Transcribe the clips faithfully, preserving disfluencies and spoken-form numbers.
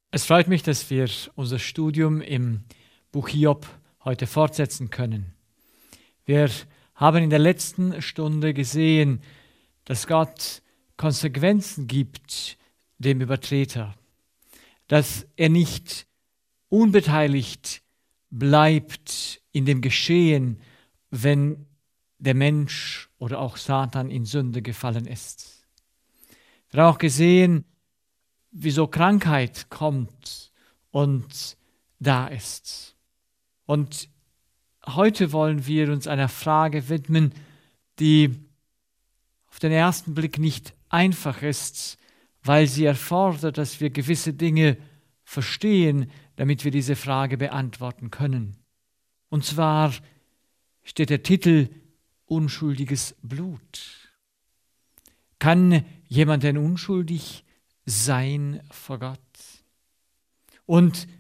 Es freut mich, dass wir unser Studium im Buch Hiob heute fortsetzen können. Wir haben in der letzten Stunde gesehen, dass Gott Konsequenzen gibt dem Übertreter, dass er nicht unbeteiligt bleibt in dem Geschehen, wenn der Mensch oder auch Satan in Sünde gefallen ist. Wir haben auch gesehen, wieso Krankheit kommt und da ist. Und heute wollen wir uns einer Frage widmen, die auf den ersten Blick nicht einfach ist, weil sie erfordert, dass wir gewisse Dinge verstehen, damit wir diese Frage beantworten können. Und zwar steht der Titel Unschuldiges Blut. Kann jemand denn unschuldig sein vor Gott? Und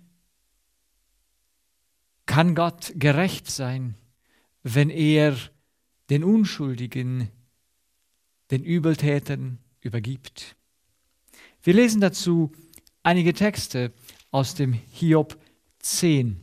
kann Gott gerecht sein, wenn er den Unschuldigen, den Übeltätern übergibt? Wir lesen dazu einige Texte aus dem Hiob zehn.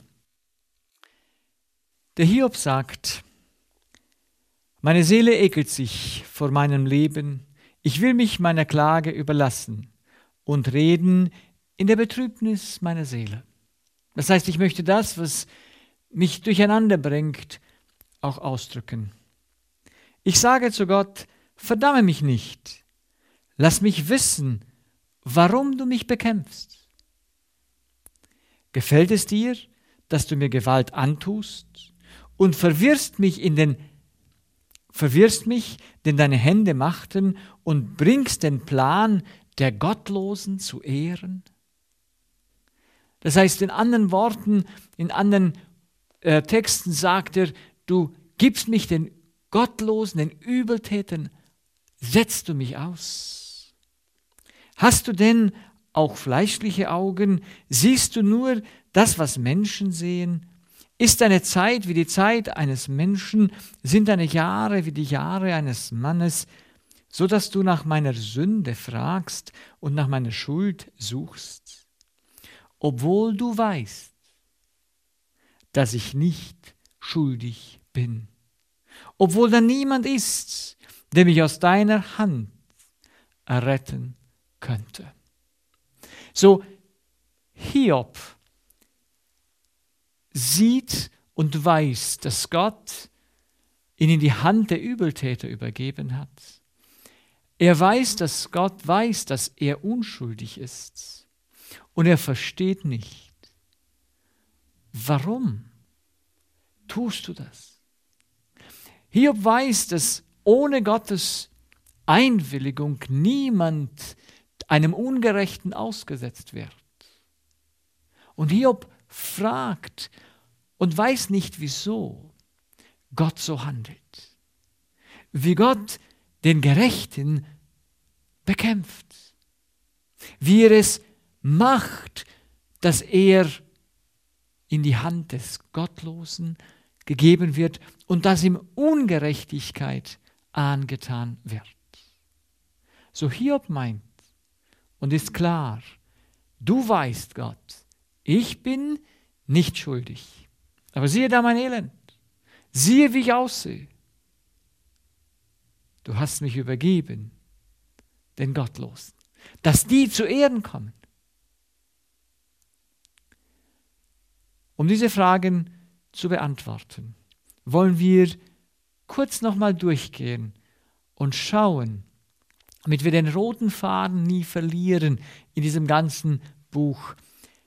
Der Hiob sagt: Meine Seele ekelt sich vor meinem Leben, ich will mich meiner Klage überlassen und reden in der Betrübnis meiner Seele. Das heißt, ich möchte das, was mich durcheinander bringt, auch ausdrücken. Ich sage zu Gott: Verdamme mich nicht, lass mich wissen, warum du mich bekämpfst. Gefällt es dir, dass du mir Gewalt antust und verwirrst mich in den verwirrst mich, denn deine Hände machten, und bringst den Plan der Gottlosen zu Ehren? Das heißt, in anderen Worten, in anderen äh, Texten sagt er, du gibst mich den Gottlosen, den Übeltätern, setzt du mich aus. Hast du denn auch fleischliche Augen? Siehst du nur das, was Menschen sehen? Ist deine Zeit wie die Zeit eines Menschen? Sind deine Jahre wie die Jahre eines Mannes, so dass du nach meiner Sünde fragst und nach meiner Schuld suchst? Obwohl du weißt, dass ich nicht schuldig bin. Obwohl da niemand ist, der mich aus deiner Hand erretten könnte. So, Hiob sieht und weiß, dass Gott ihn in die Hand der Übeltäter übergeben hat. Er weiß, dass Gott weiß, dass er unschuldig ist. Und er versteht nicht, warum tust du das? Hiob weiß, dass ohne Gottes Einwilligung niemand einem Ungerechten ausgesetzt wird. Und Hiob fragt und weiß nicht, wieso Gott so handelt. Wie Gott den Gerechten bekämpft. Wie er es macht, dass er in die Hand des Gottlosen gegeben wird und dass ihm Ungerechtigkeit angetan wird. So Hiob meint und ist klar, du weißt, Gott, ich bin nicht schuldig. Aber siehe da mein Elend. Siehe, wie ich aussehe. Du hast mich übergeben, den Gottlosen, dass die zu Ehren kommen. Um diese Fragen zu beantworten, wollen wir kurz nochmal durchgehen und schauen, damit wir den roten Faden nie verlieren in diesem ganzen Buch.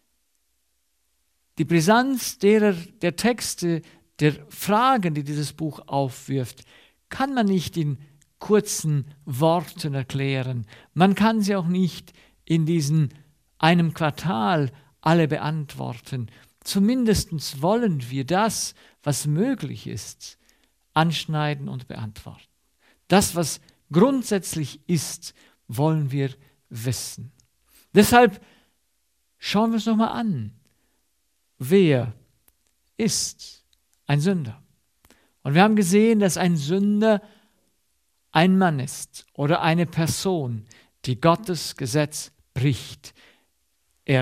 Die Brisanz derer, der Texte, der Fragen, die dieses Buch aufwirft, kann man nicht in kurzen Worten erklären. Man kann sie auch nicht in diesem einem Quartal alle beantworten. Zumindest wollen wir das, was möglich ist, anschneiden und beantworten. Das, was grundsätzlich ist, wollen wir wissen. Deshalb schauen wir uns nochmal an. Wer ist ein Sünder? Und wir haben gesehen, dass ein Sünder ein Mann ist oder eine Person, die Gottes Gesetz bricht. Er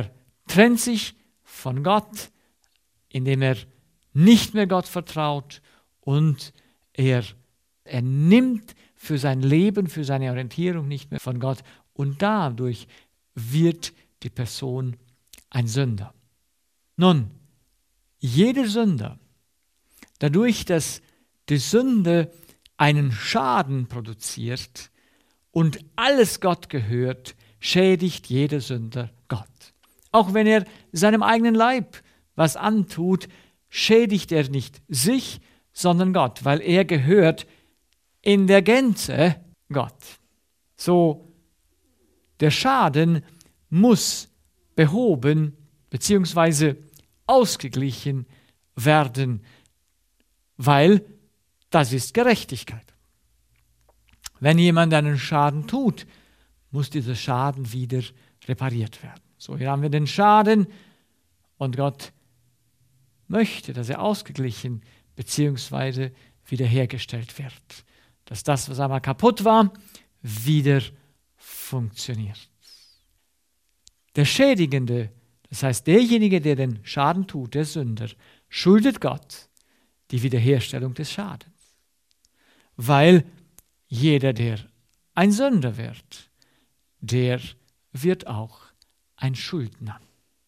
trennt sich von Gott, indem er nicht mehr Gott vertraut und er, er nimmt für sein Leben, für seine Orientierung nicht mehr von Gott und dadurch wird die Person ein Sünder. Nun, jeder Sünder, dadurch, dass die Sünde einen Schaden produziert und alles Gott gehört, schädigt jeder Sünder Gott. Auch wenn er seinem eigenen Leib was antut, schädigt er nicht sich, sondern Gott, weil er gehört in der Gänze Gott. So, der Schaden muss behoben bzw. ausgeglichen werden, weil das ist Gerechtigkeit. Wenn jemand einen Schaden tut, muss dieser Schaden wieder repariert werden. So, hier haben wir den Schaden und Gott möchte, dass er ausgeglichen bzw. wiederhergestellt wird. Dass das, was einmal kaputt war, wieder funktioniert. Der Schädigende, das heißt derjenige, der den Schaden tut, der Sünder, schuldet Gott die Wiederherstellung des Schadens. Weil jeder, der ein Sünder wird, der wird auch ein Schuldner.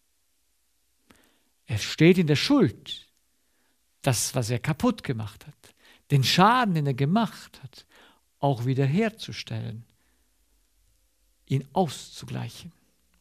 Er steht in der Schuld, das, was er kaputt gemacht hat, den Schaden, den er gemacht hat, auch wiederherzustellen, ihn auszugleichen.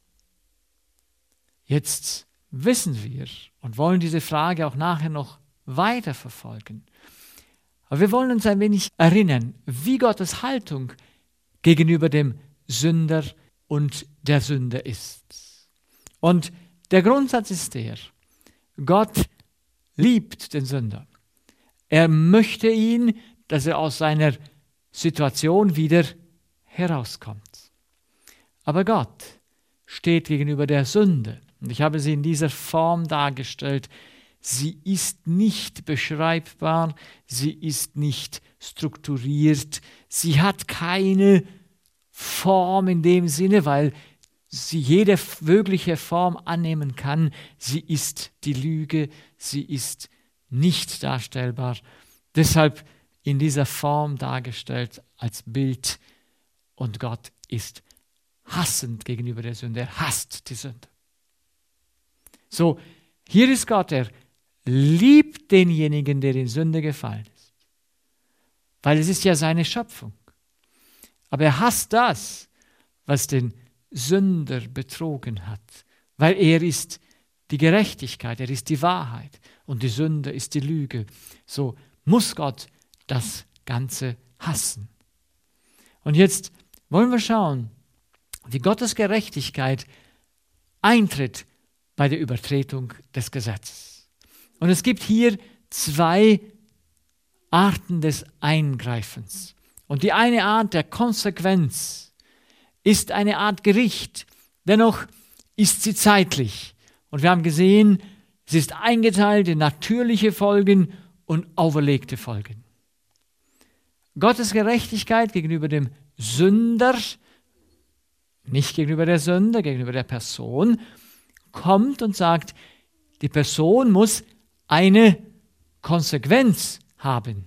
Jetzt wissen wir und wollen diese Frage auch nachher noch weiter verfolgen. Aber wir wollen uns ein wenig erinnern, wie Gottes Haltung gegenüber dem Sünder und der Sünde ist. Und der Grundsatz ist der: Gott liebt den Sünder. Er möchte ihn, dass er aus seiner Situation wieder herauskommt. Aber Gott steht gegenüber der Sünde. Und ich habe sie in dieser Form dargestellt. Sie ist nicht beschreibbar, sie ist nicht strukturiert, sie hat keine Form in dem Sinne, weil sie jede mögliche Form annehmen kann. Sie ist die Lüge, sie ist nicht darstellbar. Deshalb in dieser Form dargestellt als Bild. Und Gott ist hassend gegenüber der Sünde. Er hasst die Sünde. So, hier ist Gott, er liebt denjenigen, der in Sünde gefallen ist. Weil es ist ja seine Schöpfung. Aber er hasst das, was den Sünder betrogen hat. Weil er ist die Gerechtigkeit, er ist die Wahrheit. Und die Sünde ist die Lüge. So muss Gott das Ganze hassen. Und jetzt wollen wir schauen, wie Gottes Gerechtigkeit eintritt bei der Übertretung des Gesetzes. Und es gibt hier zwei Arten des Eingreifens. Und die eine Art der Konsequenz ist eine Art Gericht. Dennoch ist sie zeitlich. Und wir haben gesehen, es ist eingeteilt in natürliche Folgen und auferlegte Folgen. Gottes Gerechtigkeit gegenüber dem Sünder, nicht gegenüber der Sünde, gegenüber der Person, kommt und sagt, die Person muss eine Konsequenz haben.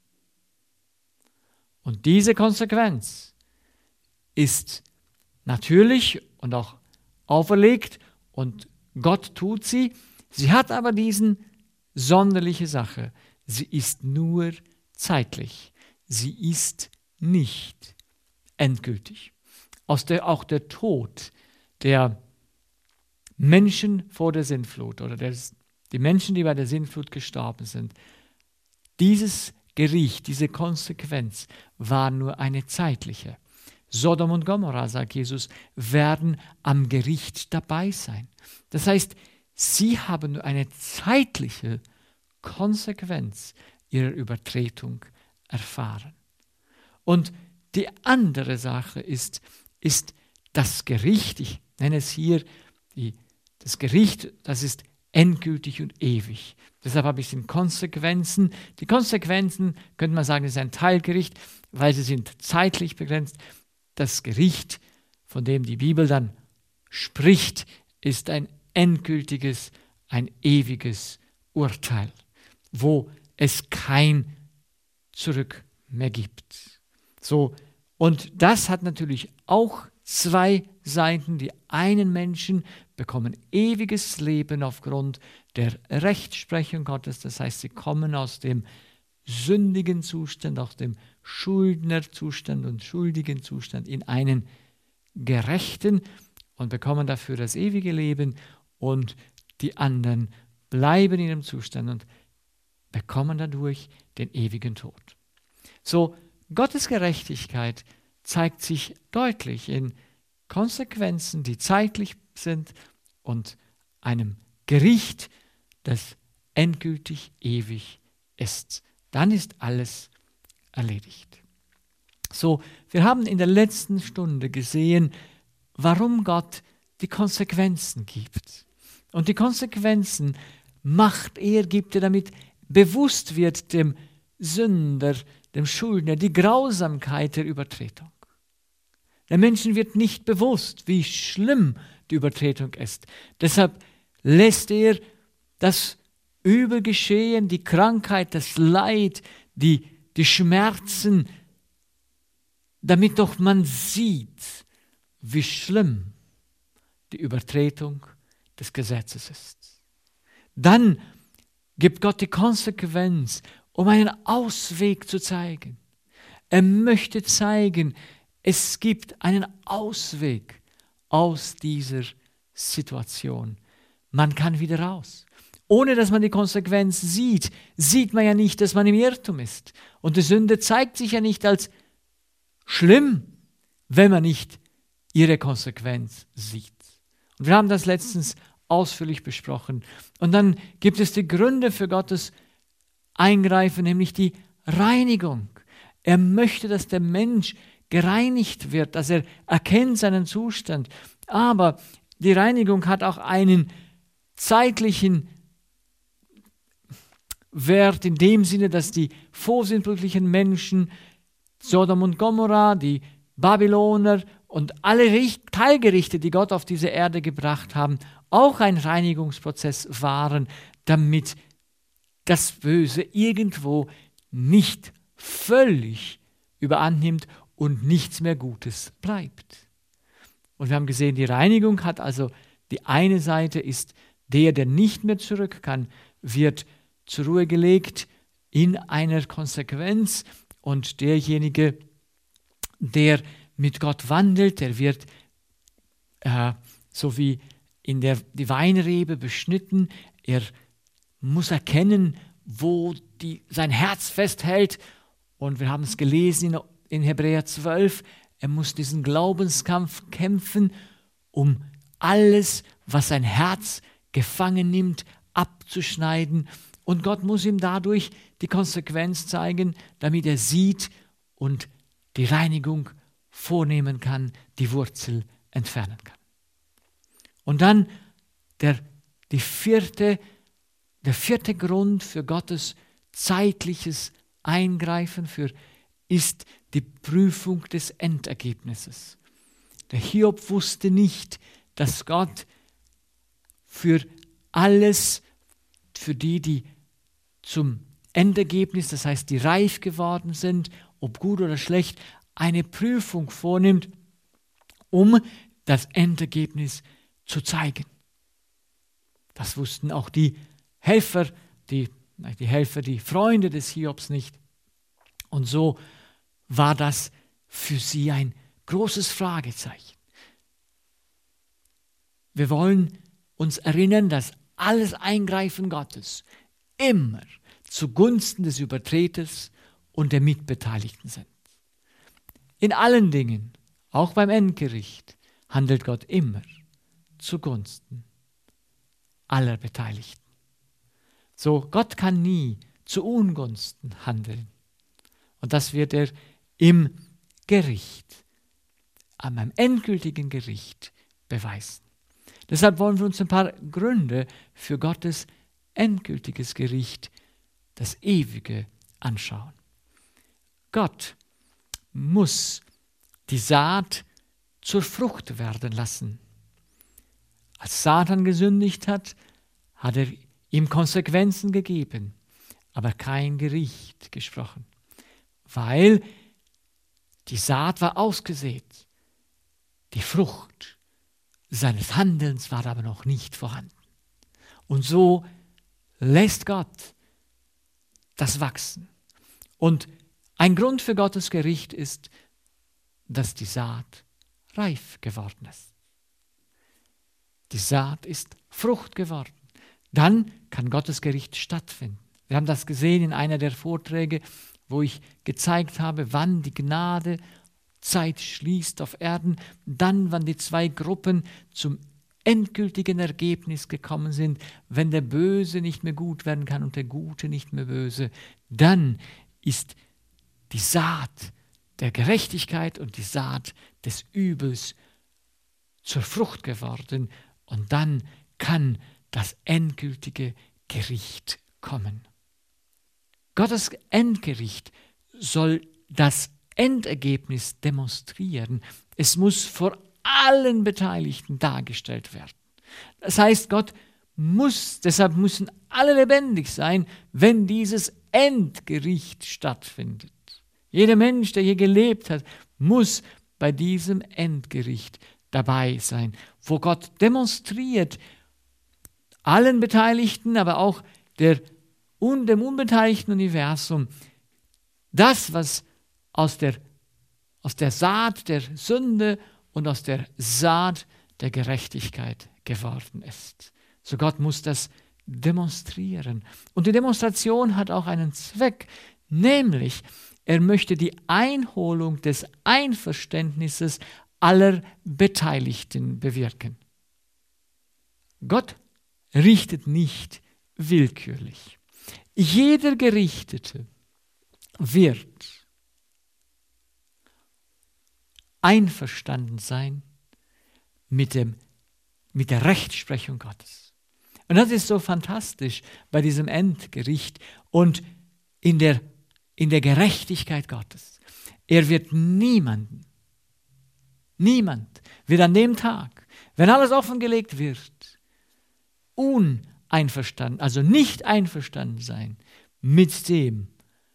Und diese Konsequenz ist natürlich und auch auferlegt und Gott tut sie. Sie hat aber diesen sonderliche Sache. Sie ist nur zeitlich. Sie ist nicht endgültig. Aus der, auch der Tod der Menschen vor der Sintflut oder der, die Menschen, die bei der Sintflut gestorben sind, dieses Gericht, diese Konsequenz war nur eine zeitliche. Sodom und Gomorra, sagt Jesus, werden am Gericht dabei sein. Das heißt, sie haben nur eine zeitliche Konsequenz ihrer Übertretung erfahren. Und die andere Sache ist, ist das Gericht, ich nenne es hier die, das Gericht, das ist endgültig und ewig. Deshalb habe ich es in Konsequenzen. Die Konsequenzen, könnte man sagen, ist ein Teilgericht, weil sie sind zeitlich begrenzt. Das Gericht, von dem die Bibel dann spricht, ist ein endgültiges, ein ewiges Urteil, wo es kein Zurück mehr gibt. So, und das hat natürlich auch zwei Seiten. Die einen Menschen bekommen ewiges Leben aufgrund der Rechtsprechung Gottes. Das heißt, sie kommen aus dem sündigen Zustand, aus dem Schuldnerzustand und schuldigen Zustand in einen gerechten und bekommen dafür das ewige Leben. Und die anderen bleiben in dem Zustand und bekommen dadurch den ewigen Tod. So, Gottes Gerechtigkeit zeigt sich deutlich in Konsequenzen, die zeitlich sind, und einem Gericht, das endgültig ewig ist. Dann ist alles erledigt. So, wir haben in der letzten Stunde gesehen, warum Gott die Konsequenzen gibt. Und die Konsequenzen macht er, gibt er, damit bewusst wird dem Sünder, dem Schuldner, die Grausamkeit der Übertretung. Der Menschen wird nicht bewusst, wie schlimm die Übertretung ist. Deshalb lässt er das Übel geschehen, die Krankheit, das Leid, die, die Schmerzen, damit doch man sieht, wie schlimm die Übertretung des Gesetzes ist. Dann gibt Gott die Konsequenz, um einen Ausweg zu zeigen. Er möchte zeigen, es gibt einen Ausweg aus dieser Situation. Man kann wieder raus. Ohne dass man die Konsequenz sieht, sieht man ja nicht, dass man im Irrtum ist. Und die Sünde zeigt sich ja nicht als schlimm, wenn man nicht ihre Konsequenz sieht. Und wir haben das letztens ausführlich besprochen. Und dann gibt es die Gründe für Gottes Eingreifen, nämlich die Reinigung. Er möchte, dass der Mensch gereinigt wird, dass er erkennt seinen Zustand. Aber die Reinigung hat auch einen zeitlichen Wert in dem Sinne, dass die vorsinnlichen Menschen, Sodom und Gomorra, die Babyloner und alle Teilgerichte, die Gott auf diese Erde gebracht haben, auch ein Reinigungsprozess waren, damit das Böse irgendwo nicht völlig überannimmt und nichts mehr Gutes bleibt. Und wir haben gesehen, die Reinigung hat also, die eine Seite ist, der, der nicht mehr zurück kann, wird zur Ruhe gelegt in einer Konsequenz, und derjenige, der mit Gott wandelt, der wird äh, so wie in der die Weinrebe beschnitten. Er muss erkennen, wo die, sein Herz festhält. Und wir haben es gelesen in, in Hebräer zwölf. Er muss diesen Glaubenskampf kämpfen, um alles, was sein Herz gefangen nimmt, abzuschneiden. Und Gott muss ihm dadurch die Konsequenz zeigen, damit er sieht und die Reinigung vornehmen kann, die Wurzel entfernen kann. Und dann der, die vierte, der vierte Grund für Gottes zeitliches Eingreifen für, ist die Prüfung des Endergebnisses. Der Hiob wusste nicht, dass Gott für alles, für die, die zum Endergebnis, das heißt, die reif geworden sind, ob gut oder schlecht, eine Prüfung vornimmt, um das Endergebnis zu zeigen. Das wussten auch die Helfer, die, die Helfer, die Freunde des Hiobs nicht. Und so war das für sie ein großes Fragezeichen. Wir wollen uns erinnern, dass alles Eingreifen Gottes immer zugunsten des Übertreters und der Mitbeteiligten sind. In allen Dingen, auch beim Endgericht, handelt Gott immer zugunsten aller Beteiligten. So, Gott kann nie zu Ungunsten handeln. Und das wird er im Gericht, am endgültigen Gericht beweisen. Deshalb wollen wir uns ein paar Gründe für Gottes endgültiges Gericht, das Ewige, anschauen. Gott muss die Saat zur Frucht werden lassen. Als Satan gesündigt hat, hat er ihm Konsequenzen gegeben, aber kein Gericht gesprochen, weil die Saat war ausgesät. Die Frucht seines Handelns war aber noch nicht vorhanden. Und so lässt Gott das wachsen. Und ein Grund für Gottes Gericht ist, dass die Saat reif geworden ist. Die Saat ist Frucht geworden. Dann kann Gottes Gericht stattfinden. Wir haben das gesehen in einer der Vorträge, wo ich gezeigt habe, wann die Gnade Zeit schließt auf Erden, dann, wann die zwei Gruppen zum endgültigen Ergebnis gekommen sind, wenn der Böse nicht mehr gut werden kann und der Gute nicht mehr böse, dann ist die Saat der Gerechtigkeit und die Saat des Übels zur Frucht geworden und dann kann das endgültige Gericht kommen. Gottes Endgericht soll das Endergebnis demonstrieren. Es muss vor allen Beteiligten dargestellt werden. Das heißt, Gott muss, deshalb müssen alle lebendig sein, wenn dieses Endgericht stattfindet. Jeder Mensch, der hier gelebt hat, muss bei diesem Endgericht dabei sein, wo Gott demonstriert, allen Beteiligten, aber auch der, dem unbeteiligten Universum, das, was aus der, aus der Saat der Sünde und aus der Saat der Gerechtigkeit geworden ist. So Gott muss das demonstrieren. Und die Demonstration hat auch einen Zweck, nämlich er möchte die Einholung des Einverständnisses aller Beteiligten bewirken. Gott richtet nicht willkürlich. Jeder Gerichtete wird einverstanden sein mit, dem, mit der Rechtsprechung Gottes. Und das ist so fantastisch bei diesem Endgericht und in der, in der Gerechtigkeit Gottes. Er wird niemanden, niemand wird an dem Tag, wenn alles offengelegt wird, uneinverstanden, also nicht einverstanden sein mit dem,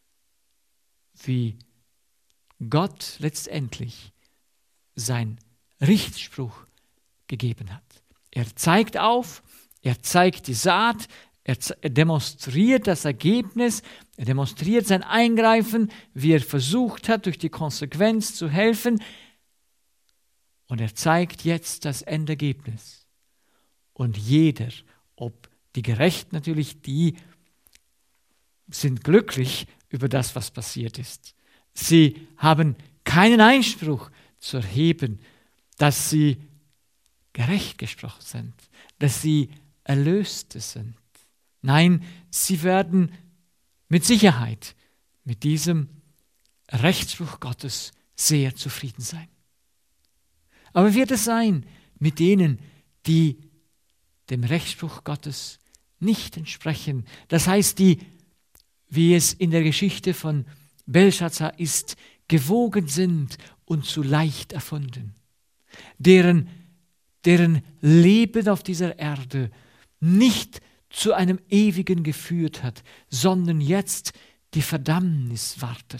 wie Gott letztendlich sein Richtspruch gegeben hat. Er zeigt auf, er zeigt die Saat, er demonstriert das Ergebnis, er demonstriert sein Eingreifen, wie er versucht hat, durch die Konsequenz zu helfen. Und er zeigt jetzt das Endergebnis. Und jeder, ob die Gerechten natürlich, die sind glücklich über das, was passiert ist. Sie haben keinen Einspruch zu erheben, dass sie gerecht gesprochen sind, dass sie Erlöste sind. Nein, sie werden mit Sicherheit mit diesem Rechtsspruch Gottes sehr zufrieden sein. Aber wird es sein mit denen, die dem Rechtsspruch Gottes nicht entsprechen? Das heißt, die, wie es in der Geschichte von Belshazzar ist, gewogen sind und zu leicht erfunden, deren, deren Leben auf dieser Erde nicht zu einem ewigen geführt hat, sondern jetzt die Verdammnis wartet,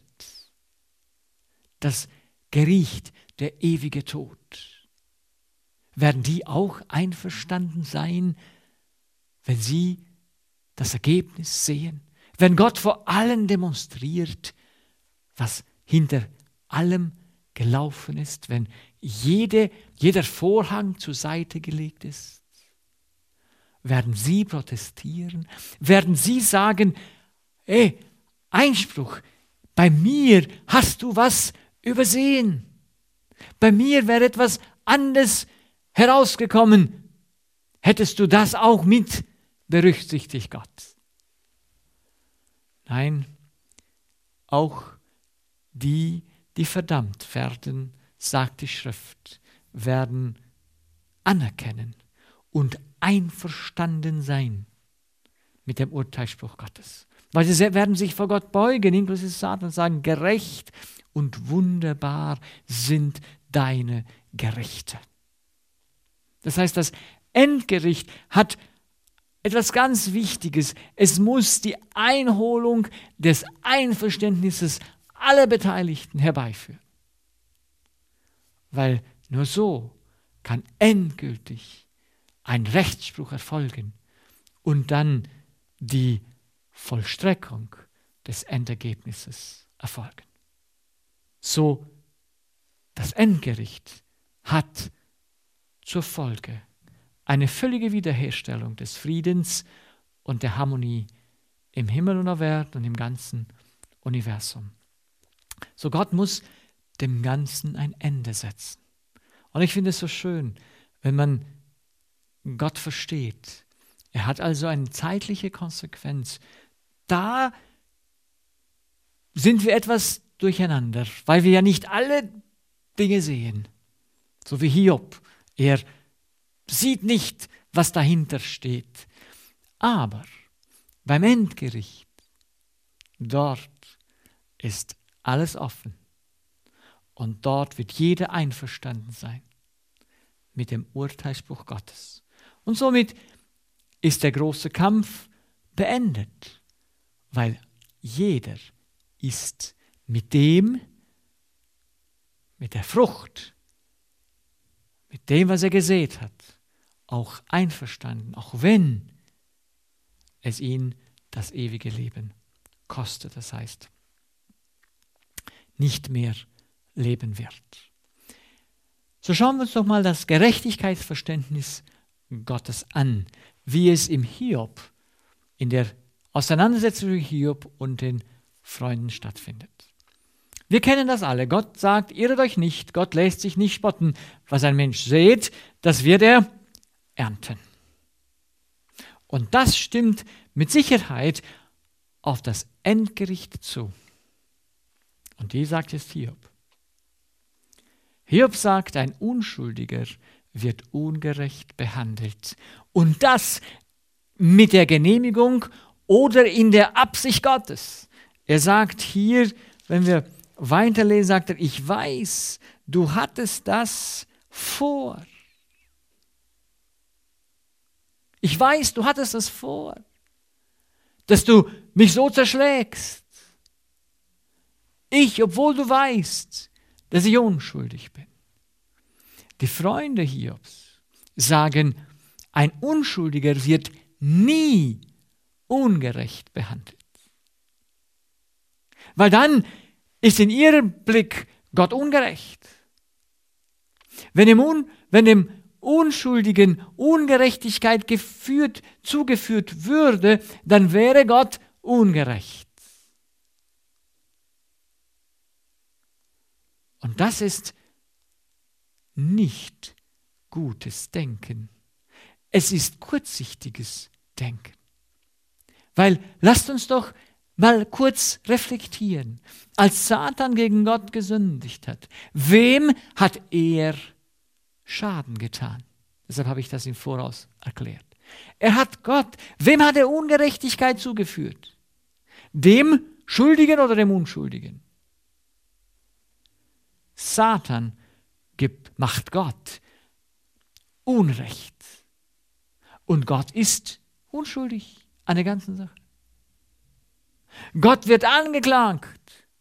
das Gericht, der ewige Tod. Werden die auch einverstanden sein, wenn sie das Ergebnis sehen? Wenn Gott vor allen demonstriert, was hinter allem gelaufen ist, wenn jede, jeder Vorhang zur Seite gelegt ist? Werden sie protestieren? Werden sie sagen, ey, Einspruch, bei mir hast du was übersehen. Bei mir wäre etwas anderes herausgekommen. Hättest du das auch mit berücksichtigt, Gott? Nein, auch die, die verdammt werden, sagt die Schrift, werden anerkennen und einverstanden sein mit dem Urteilsspruch Gottes. Weil sie werden sich vor Gott beugen, inklusive Satan, und sagen, gerecht und wunderbar sind deine Gerichte. Das heißt, das Endgericht hat etwas ganz Wichtiges. Es muss die Einholung des Einverständnisses aller Beteiligten herbeiführen. Weil nur so kann endgültig ein Rechtsspruch erfolgen und dann die Vollstreckung des Endergebnisses erfolgen. So, das Endgericht hat zur Folge eine völlige Wiederherstellung des Friedens und der Harmonie im Himmel und auf Erden und im ganzen Universum. So, Gott muss dem Ganzen ein Ende setzen. Und ich finde es so schön, wenn man Gott versteht. Er hat also eine zeitliche Konsequenz. Da sind wir etwas durcheinander, weil wir ja nicht alle Dinge sehen. So wie Hiob. Er sieht nicht, was dahinter steht. Aber beim Endgericht, dort ist alles offen. Und dort wird jeder einverstanden sein mit dem Urteilsspruch Gottes. Und somit ist der große Kampf beendet, weil jeder ist mit dem, mit der Frucht, mit dem, was er gesät hat, auch einverstanden, auch wenn es ihn das ewige Leben kostet. Das heißt, nicht mehr leben wird. So schauen wir uns doch mal das Gerechtigkeitsverständnis Gottes an, wie es im Hiob, in der Auseinandersetzung mit Hiob und den Freunden stattfindet. Wir kennen das alle. Gott sagt, irret euch nicht, Gott lässt sich nicht spotten. Was ein Mensch sät, das wird er ernten. Und das stimmt mit Sicherheit auf das Endgericht zu. Und die sagt jetzt Hiob. Hiob sagt, ein Unschuldiger wird ungerecht behandelt. Und das mit der Genehmigung oder in der Absicht Gottes. Er sagt hier, wenn wir weiterlesen, sagt er, ich weiß, du hattest das vor. Ich weiß, du hattest das vor, dass du mich so zerschlägst. Ich, obwohl du weißt, dass ich unschuldig bin. Die Freunde Hiobs sagen, ein Unschuldiger wird nie ungerecht behandelt. Weil dann ist in ihrem Blick Gott ungerecht. Wenn dem, Un, wenn dem Unschuldigen Ungerechtigkeit geführt, zugeführt würde, dann wäre Gott ungerecht. Und das ist nicht gutes Denken. Es ist kurzsichtiges Denken. Weil, lasst uns doch mal kurz reflektieren. Als Satan gegen Gott gesündigt hat, wem hat er Schaden getan? Deshalb habe ich das im Voraus erklärt. Er hat Gott, wem hat er Ungerechtigkeit zugeführt? Dem Schuldigen oder dem Unschuldigen? Satan gibt, macht Gott Unrecht. Und Gott ist unschuldig an der ganzen Sache. Gott wird angeklagt.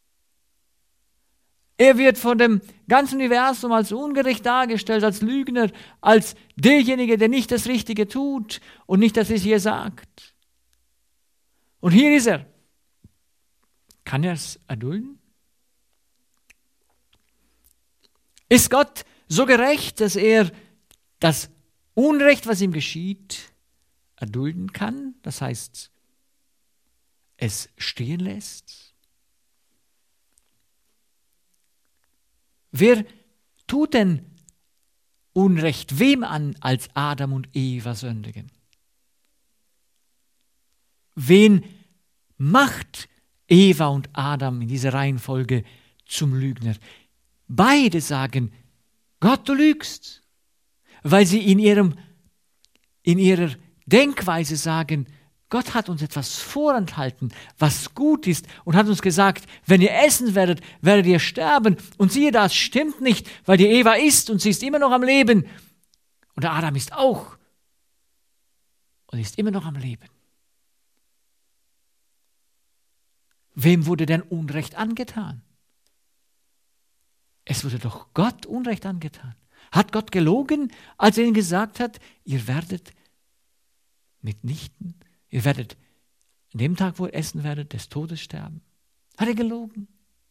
Er wird von dem ganzen Universum als ungerecht dargestellt, als Lügner, als derjenige, der nicht das Richtige tut und nicht das, was er sagt. Und hier ist er. Kann er es erdulden? Ist Gott so gerecht, dass er das Unrecht, was ihm geschieht, erdulden kann? Das heißt, es stehen lässt? Wer tut denn Unrecht wem an, als Adam und Eva sündigen? Wen macht Eva und Adam in dieser Reihenfolge zum Lügner? Beide sagen, Gott, du lügst, weil sie in, ihrem, in ihrer Denkweise sagen, Gott hat uns etwas vorenthalten, was gut ist und hat uns gesagt, wenn ihr essen werdet, werdet ihr sterben. Und siehe, das stimmt nicht, weil die Eva isst und sie ist immer noch am Leben. Und der Adam ist auch und ist immer noch am Leben. Wem wurde denn Unrecht angetan? Es wurde doch Gott Unrecht angetan. Hat Gott gelogen, als er ihnen gesagt hat, ihr werdet mitnichten, ihr werdet an dem Tag, wo ihr essen werdet, des Todes sterben? Hat er gelogen?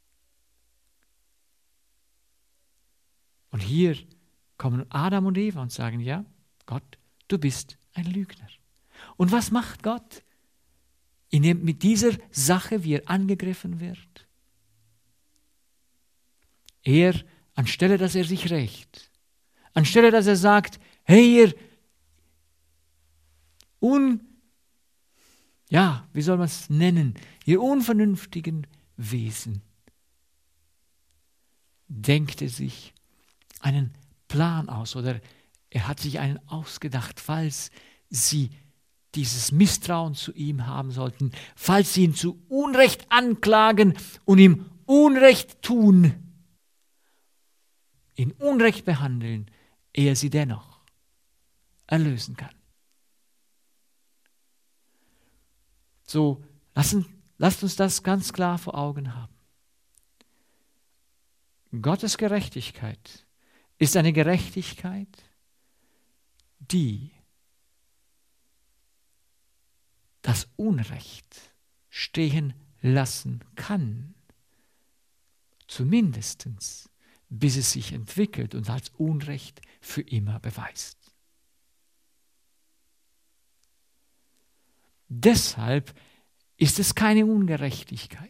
Und hier kommen Adam und Eva und sagen, ja, Gott, du bist ein Lügner. Und was macht Gott in dem, mit dieser Sache, wie er angegriffen wird? Er, anstelle dass er sich rächt, anstelle dass er sagt, hey ihr un, ja, wie soll man es nennen, ihr unvernünftigen Wesen, denkt er sich einen Plan aus oder er hat sich einen ausgedacht, falls sie dieses Misstrauen zu ihm haben sollten, falls sie ihn zu Unrecht anklagen und ihm Unrecht tun, ihn Unrecht behandeln, er sie dennoch erlösen kann. So, lassen, lasst uns das ganz klar vor Augen haben. Gottes Gerechtigkeit ist eine Gerechtigkeit, die das Unrecht stehen lassen kann, zumindest bis es sich entwickelt und als Unrecht für immer beweist. Deshalb ist es keine Ungerechtigkeit,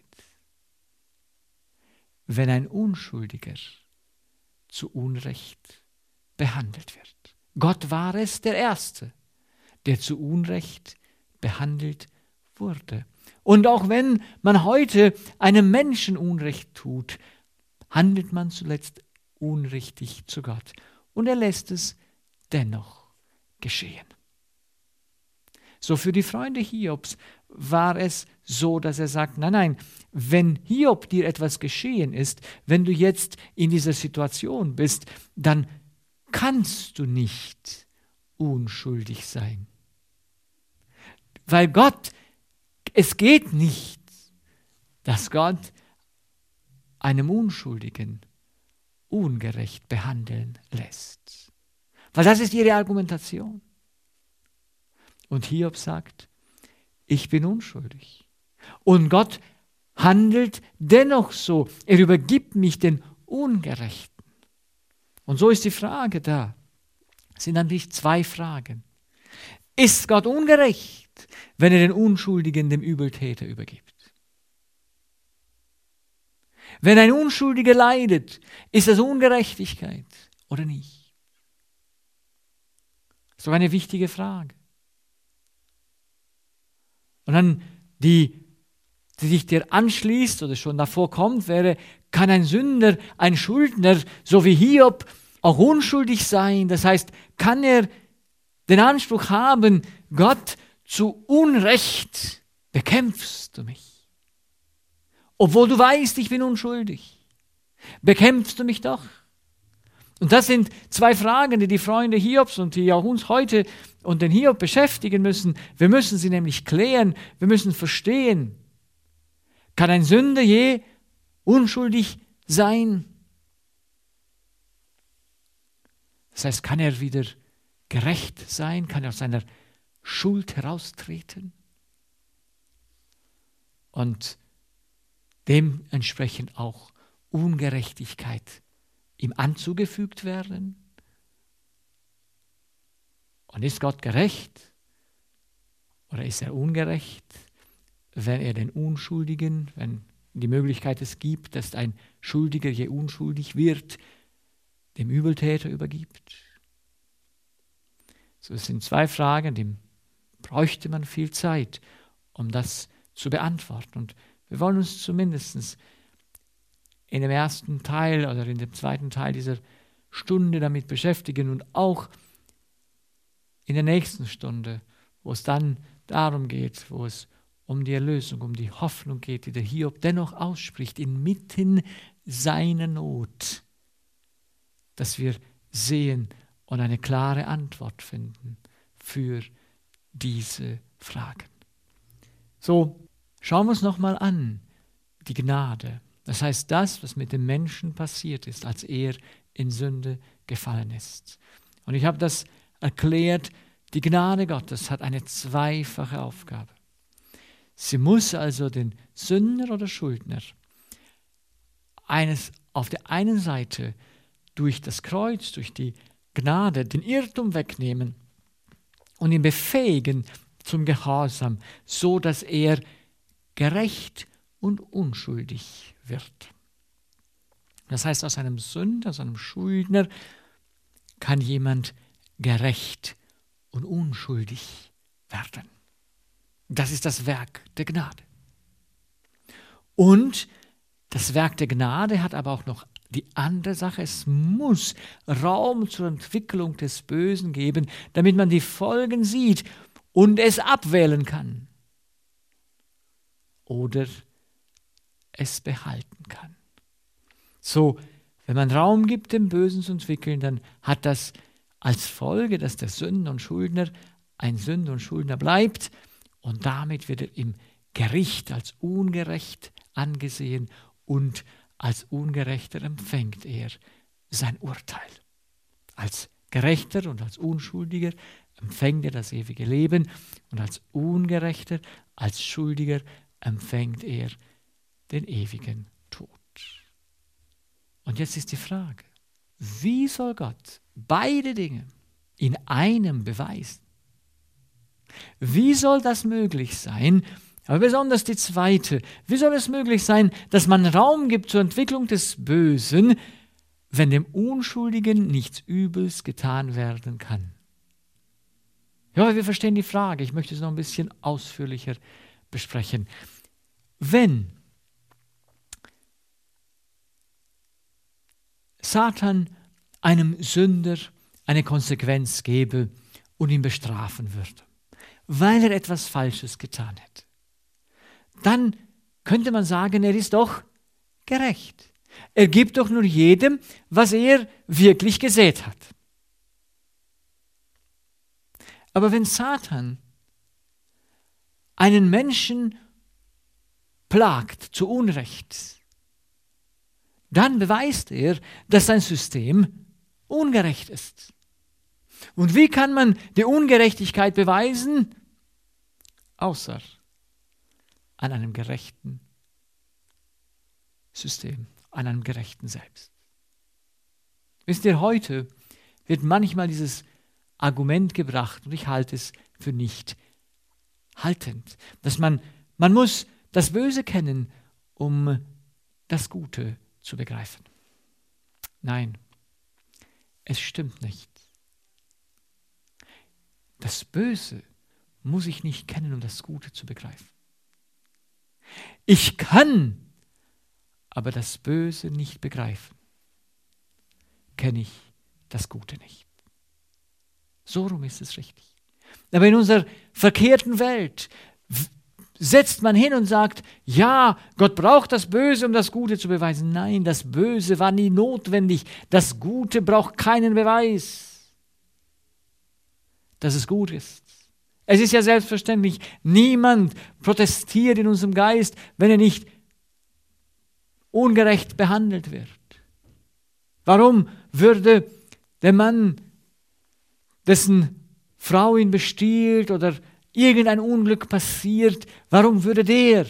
wenn ein Unschuldiger zu Unrecht behandelt wird. Gott war es der Erste, der zu Unrecht behandelt wurde. Und auch wenn man heute einem Menschen Unrecht tut, handelt man zuletzt unrichtig zu Gott. Und er lässt es dennoch geschehen. So für die Freunde Hiobs war es so, dass er sagt, nein, nein, wenn Hiob dir etwas geschehen ist, wenn du jetzt in dieser Situation bist, dann kannst du nicht unschuldig sein. Weil Gott, es geht nicht, dass Gott einem Unschuldigen ungerecht behandeln lässt. Weil das ist ihre Argumentation. Und Hiob sagt, ich bin unschuldig. Und Gott handelt dennoch so. Er übergibt mich den Ungerechten. Und so ist die Frage da. Es sind nämlich zwei Fragen. Ist Gott ungerecht, wenn er den Unschuldigen dem Übeltäter übergibt? Wenn ein Unschuldiger leidet, ist das Ungerechtigkeit oder nicht? Das ist doch eine wichtige Frage. Und dann die, die sich dir anschließt oder schon davor kommt, wäre, kann ein Sünder, ein Schuldner, so wie Hiob, auch unschuldig sein? Das heißt, kann er den Anspruch haben, Gott, zu Unrecht bekämpfst du mich? Obwohl du weißt, ich bin unschuldig. Bekämpfst du mich doch? Und das sind zwei Fragen, die die Freunde Hiobs und die auch uns heute und den Hiob beschäftigen müssen. Wir müssen sie nämlich klären, wir müssen verstehen. Kann ein Sünder je unschuldig sein? Das heißt, kann er wieder gerecht sein? Kann er aus seiner Schuld heraustreten? Und dementsprechend auch Ungerechtigkeit ihm anzugefügt werden? Und ist Gott gerecht oder ist er ungerecht, wenn er den Unschuldigen, wenn die Möglichkeit es gibt, dass ein Schuldiger je unschuldig wird, dem Übeltäter übergibt? So, es sind zwei Fragen, die bräuchte man viel Zeit, um das zu beantworten. Und wir wollen uns zumindest in dem ersten Teil oder in dem zweiten Teil dieser Stunde damit beschäftigen und auch in der nächsten Stunde, wo es dann darum geht, wo es um die Erlösung, um die Hoffnung geht, die der Hiob dennoch ausspricht, inmitten seiner Not, dass wir sehen und eine klare Antwort finden für diese Fragen. So, schauen wir uns nochmal an, die Gnade. Das heißt, das, was mit dem Menschen passiert ist, als er in Sünde gefallen ist. Und ich habe das erklärt, die Gnade Gottes hat eine zweifache Aufgabe. Sie muss also den Sünder oder Schuldner eines auf der einen Seite durch das Kreuz, durch die Gnade, den Irrtum wegnehmen und ihn befähigen zum Gehorsam, so dass er gerecht und unschuldig wird. Das heißt, aus einem Sünder, aus einem Schuldner kann jemand gerecht und unschuldig werden. Das ist das Werk der Gnade. Und das Werk der Gnade hat aber auch noch die andere Sache, es muss Raum zur Entwicklung des Bösen geben, damit man die Folgen sieht und es abwählen kann. Oder es behalten kann. So, wenn man Raum gibt, dem Bösen zu entwickeln, dann hat das als Folge, dass der Sünder und Schuldner ein Sünder und Schuldner bleibt und damit wird er im Gericht als ungerecht angesehen und als Ungerechter empfängt er sein Urteil. Als Gerechter und als Unschuldiger empfängt er das ewige Leben und als Ungerechter, als Schuldiger empfängt er den ewigen Tod. Und jetzt ist die Frage, wie soll Gott beide Dinge in einem beweisen? Wie soll das möglich sein? Aber besonders die zweite, wie soll es möglich sein, dass man Raum gibt zur Entwicklung des Bösen, wenn dem Unschuldigen nichts Übels getan werden kann? Ja, wir verstehen die Frage. Ich möchte es noch ein bisschen ausführlicher besprechen. Wenn Satan einem Sünder eine Konsequenz gebe und ihn bestrafen würde, weil er etwas Falsches getan hat, dann könnte man sagen, er ist doch gerecht. Er gibt doch nur jedem, was er wirklich gesät hat. Aber wenn Satan einen Menschen plagt zu Unrecht, dann beweist er, dass sein System ungerecht ist. Und wie kann man die Ungerechtigkeit beweisen? Außer an einem gerechten System, an einem gerechten Selbst. Wisst ihr, heute wird manchmal dieses Argument gebracht, und ich halte es für nicht haltend, dass man, man muss das Böse kennen, um das Gute zu begreifen. Nein, es stimmt nicht. Das Böse muss ich nicht kennen, um das Gute zu begreifen. Ich kann aber das Böse nicht begreifen, kenne ich das Gute nicht. So rum ist es richtig. Aber in unserer verkehrten Welt setzt man hin und sagt, ja, Gott braucht das Böse, um das Gute zu beweisen. Nein, das Böse war nie notwendig. Das Gute braucht keinen Beweis, dass es gut ist. Es ist ja selbstverständlich, niemand protestiert in unserem Geist, wenn er nicht ungerecht behandelt wird. Warum würde der Mann, dessen Frau ihn bestiehlt oder irgendein Unglück passiert, warum würde der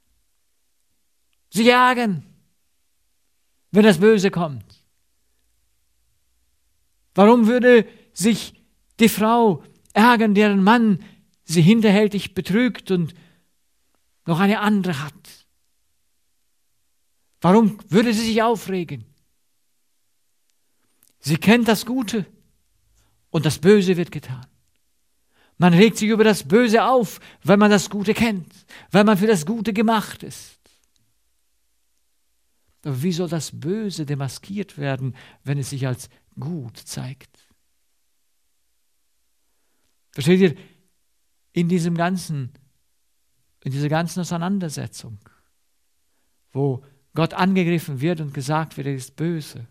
sich ärgern, wenn das Böse kommt? Warum würde sich die Frau ärgern, deren Mann sie hinterhältig betrügt und noch eine andere hat? Warum würde sie sich aufregen? Sie kennt das Gute und das Böse wird getan. Man regt sich über das Böse auf, weil man das Gute kennt, weil man für das Gute gemacht ist. Aber wie soll das Böse demaskiert werden, wenn es sich als gut zeigt? Versteht ihr, in diesem ganzen, in dieser ganzen Auseinandersetzung, wo Gott angegriffen wird und gesagt wird, er ist böse,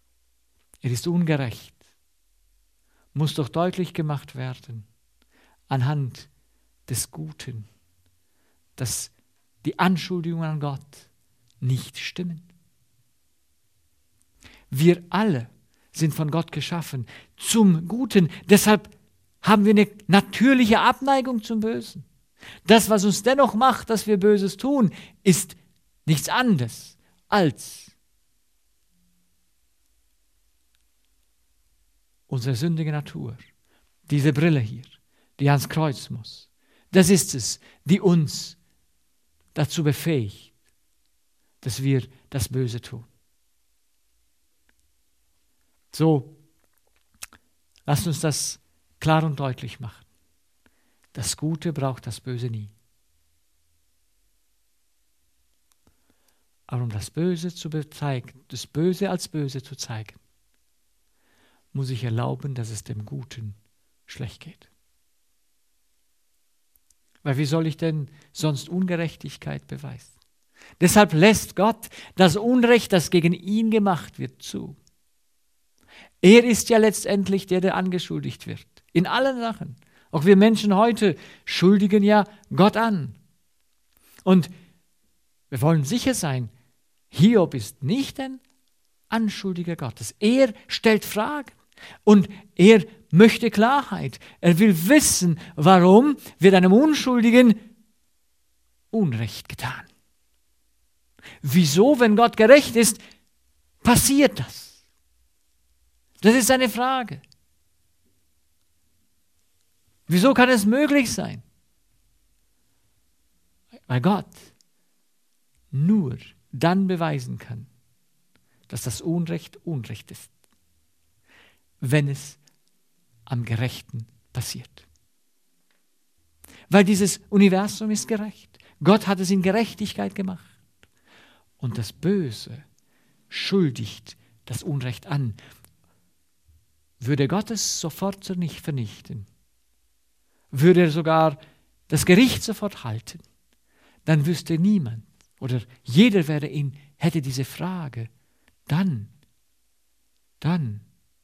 er ist ungerecht, muss doch deutlich gemacht werden, anhand des Guten, dass die Anschuldigungen an Gott nicht stimmen. Wir alle sind von Gott geschaffen zum Guten. Deshalb haben wir eine natürliche Abneigung zum Bösen. Das, was uns dennoch macht, dass wir Böses tun, ist nichts anderes als unsere sündige Natur. Diese Brille hier, die ans Kreuz muss. Das ist es, die uns dazu befähigt, dass wir das Böse tun. So, lasst uns das klar und deutlich machen. Das Gute braucht das Böse nie. Aber um das Böse zu bezeigen, das Böse als Böse zu zeigen, muss ich erlauben, dass es dem Guten schlecht geht. Weil wie soll ich denn sonst Ungerechtigkeit beweisen? Deshalb lässt Gott das Unrecht, das gegen ihn gemacht wird, zu. Er ist ja letztendlich der, der angeschuldigt wird. In allen Sachen. Auch wir Menschen heute schuldigen ja Gott an. Und wir wollen sicher sein, Hiob ist nicht ein Anschuldiger Gottes. Er stellt Fragen und er möchte Klarheit. Er will wissen, warum wird einem Unschuldigen Unrecht getan. Wieso, wenn Gott gerecht ist, passiert das? Das ist seine Frage. Wieso kann es möglich sein? Weil Gott nur dann beweisen kann, dass das Unrecht Unrecht ist, wenn es am Gerechten passiert. Weil dieses Universum ist gerecht. Gott hat es in Gerechtigkeit gemacht. Und das Böse schuldigt das Unrecht an. Würde Gott es sofort nicht vernichten, würde er sogar das Gericht sofort halten, dann wüsste niemand oder jeder wäre ihn, hätte diese Frage, dann, dann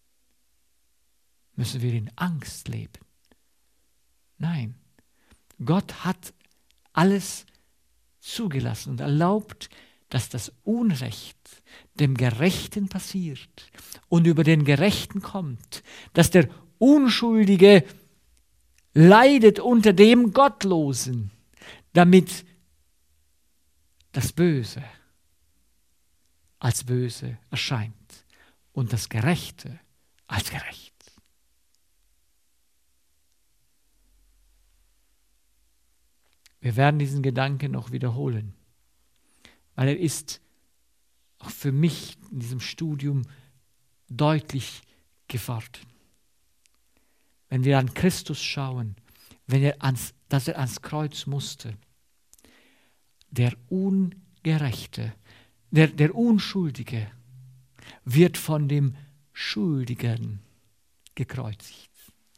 müssen wir in Angst leben. Nein, Gott hat alles zugelassen und erlaubt, dass das Unrecht dem Gerechten passiert und über den Gerechten kommt, dass der Unschuldige leidet unter dem Gottlosen, damit das Böse als böse erscheint und das Gerechte als gerecht. Wir werden diesen Gedanken noch wiederholen, weil er ist auch für mich in diesem Studium deutlich geworden. Wenn wir an Christus schauen, wenn er ans, dass er ans Kreuz musste, der Ungerechte, der, der Unschuldige wird von dem Schuldigen gekreuzigt.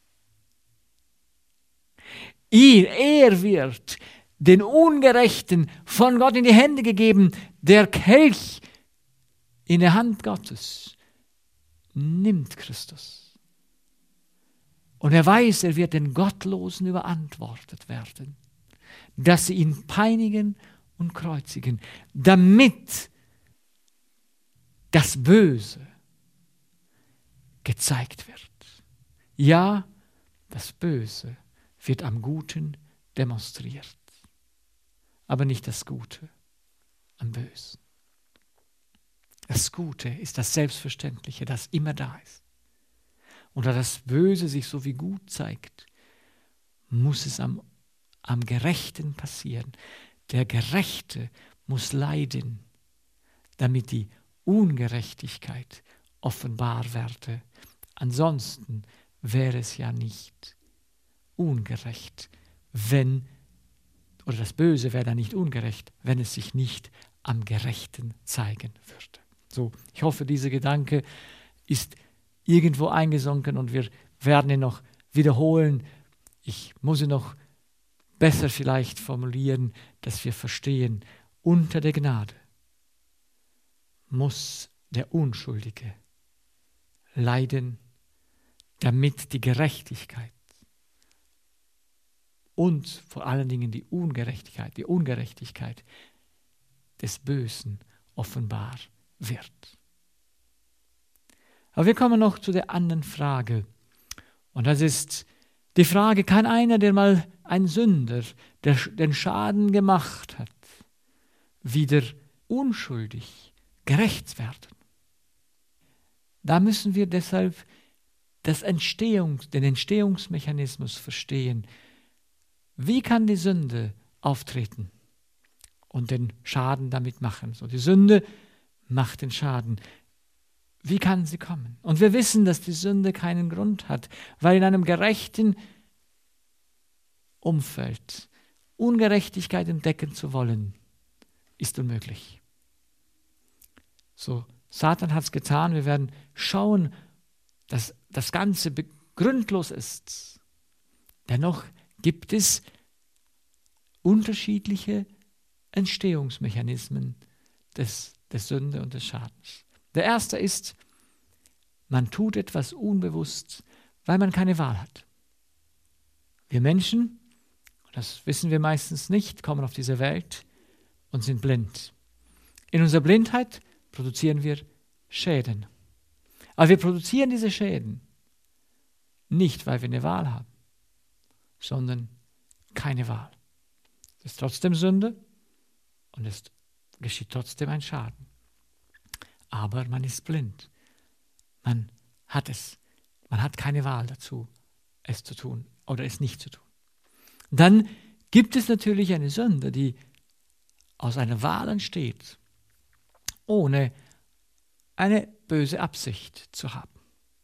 Ihn, er wird den Ungerechten von Gott in die Hände gegeben. Der Kelch in der Hand Gottes nimmt Christus. Und er weiß, er wird den Gottlosen überantwortet werden, dass sie ihn peinigen und kreuzigen, damit das Böse gezeigt wird. Ja, das Böse wird am Guten demonstriert, aber nicht das Gute am Bösen. Das Gute ist das Selbstverständliche, das immer da ist. Und da das Böse sich so wie gut zeigt, muss es am, am Gerechten passieren. Der Gerechte muss leiden, damit die Ungerechtigkeit offenbar werde. Ansonsten wäre es ja nicht ungerecht, wenn, oder das Böse wäre dann nicht ungerecht, wenn es sich nicht am Gerechten zeigen würde. So, ich hoffe, dieser Gedanke ist irgendwo eingesunken und wir werden ihn noch wiederholen. Ich muss ihn noch besser vielleicht formulieren, dass wir verstehen, unter der Gnade muss der Unschuldige leiden, damit die Gerechtigkeit und vor allen Dingen die Ungerechtigkeit, die Ungerechtigkeit des Bösen offenbar wird. Aber wir kommen noch zu der anderen Frage. Und das ist die Frage, kann einer, der mal ein Sünder, der den Schaden gemacht hat, wieder unschuldig gerecht werden? Da müssen wir deshalb das Entstehungs-, den Entstehungsmechanismus verstehen. Wie kann die Sünde auftreten und den Schaden damit machen? So, die Sünde macht den Schaden. Wie kann sie kommen? Und wir wissen, dass die Sünde keinen Grund hat, weil in einem gerechten Umfeld Ungerechtigkeit entdecken zu wollen, ist unmöglich. So, Satan hat es getan. Wir werden schauen, dass das Ganze grundlos ist. Dennoch gibt es unterschiedliche Entstehungsmechanismen des, der Sünde und des Schadens. Der erste ist, man tut etwas unbewusst, weil man keine Wahl hat. Wir Menschen, das wissen wir meistens nicht, kommen auf diese Welt und sind blind. In unserer Blindheit produzieren wir Schäden. Aber wir produzieren diese Schäden nicht, weil wir eine Wahl haben, sondern keine Wahl. Es ist trotzdem Sünde und es geschieht trotzdem ein Schaden. Aber man ist blind. Man hat es. Man hat keine Wahl dazu, es zu tun oder es nicht zu tun. Dann gibt es natürlich eine Sünde, die aus einer Wahl entsteht, ohne eine böse Absicht zu haben.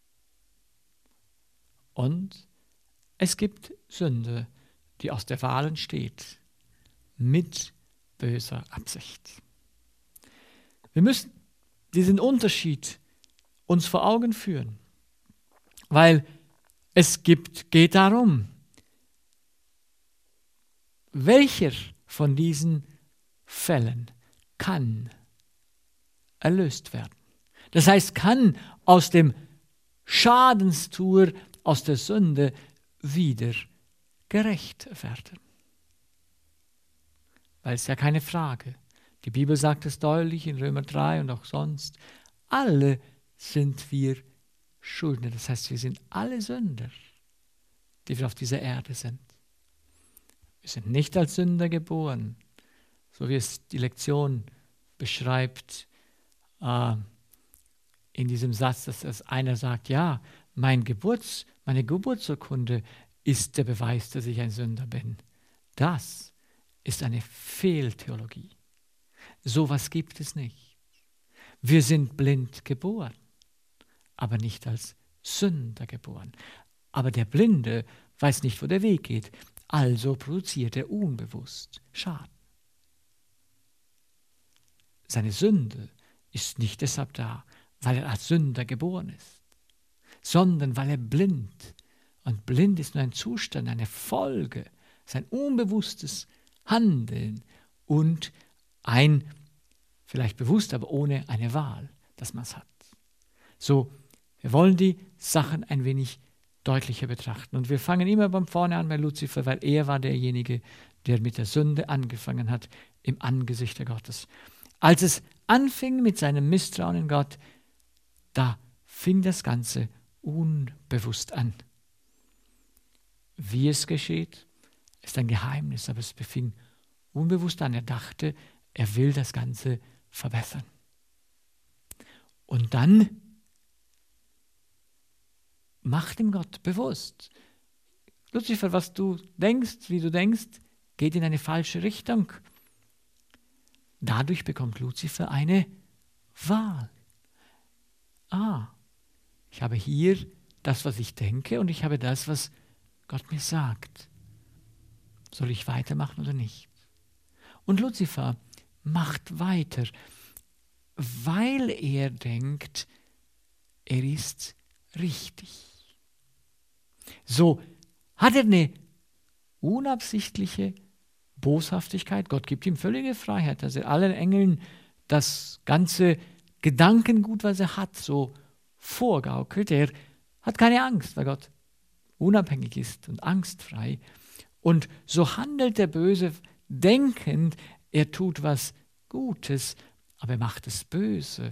Und es gibt Sünde, die aus der Wahl entsteht, mit böser Absicht. Wir müssen diesen Unterschied uns vor Augen führen, weil es gibt, geht darum, welcher von diesen Fällen kann erlöst werden. Das heißt, kann aus dem Schadenstuer, aus der Sünde wieder gerecht werden. Weil es ja keine Frage. Die Bibel sagt es deutlich in Römer drei und auch sonst. Alle sind wir Schuldner. Das heißt, wir sind alle Sünder, die wir auf dieser Erde sind. Wir sind nicht als Sünder geboren, so wie es die Lektion beschreibt, äh, in diesem Satz, dass das einer sagt, ja, mein Geburts, meine Geburtsurkunde ist der Beweis, dass ich ein Sünder bin. Das ist eine Fehltheologie. Sowas gibt es nicht. Wir sind blind geboren, aber nicht als Sünder geboren. Aber der Blinde weiß nicht, wo der Weg geht, also produziert er unbewusst Schaden. Seine Sünde ist nicht deshalb da, weil er als Sünder geboren ist, sondern weil er blind, und blind ist nur ein Zustand, eine Folge, sein unbewusstes Handeln und ein, vielleicht bewusst, aber ohne eine Wahl, dass man es hat. So, wir wollen die Sachen ein wenig deutlicher betrachten. Und wir fangen immer beim Vorne an bei Luzifer, weil er war derjenige, der mit der Sünde angefangen hat im Angesicht Gottes. Als es anfing mit seinem Misstrauen in Gott, da fing das Ganze unbewusst an. Wie es geschieht, ist ein Geheimnis, aber es fing unbewusst an. Er dachte, er will das Ganze verbessern. Und dann macht ihm Gott bewusst. Luzifer, was du denkst, wie du denkst, geht in eine falsche Richtung. Dadurch bekommt Luzifer eine Wahl. Ah, ich habe hier das, was ich denke, und ich habe das, was Gott mir sagt. Soll ich weitermachen oder nicht? Und Luzifer macht weiter, weil er denkt, er ist richtig. So hat er eine unabsichtliche Boshaftigkeit. Gott gibt ihm völlige Freiheit, dass er allen Engeln das ganze Gedankengut, was er hat, so vorgaukelt. Er hat keine Angst, weil Gott unabhängig ist und angstfrei. Und so handelt der Böse, denkend, er tut was Gutes, aber er macht es böse.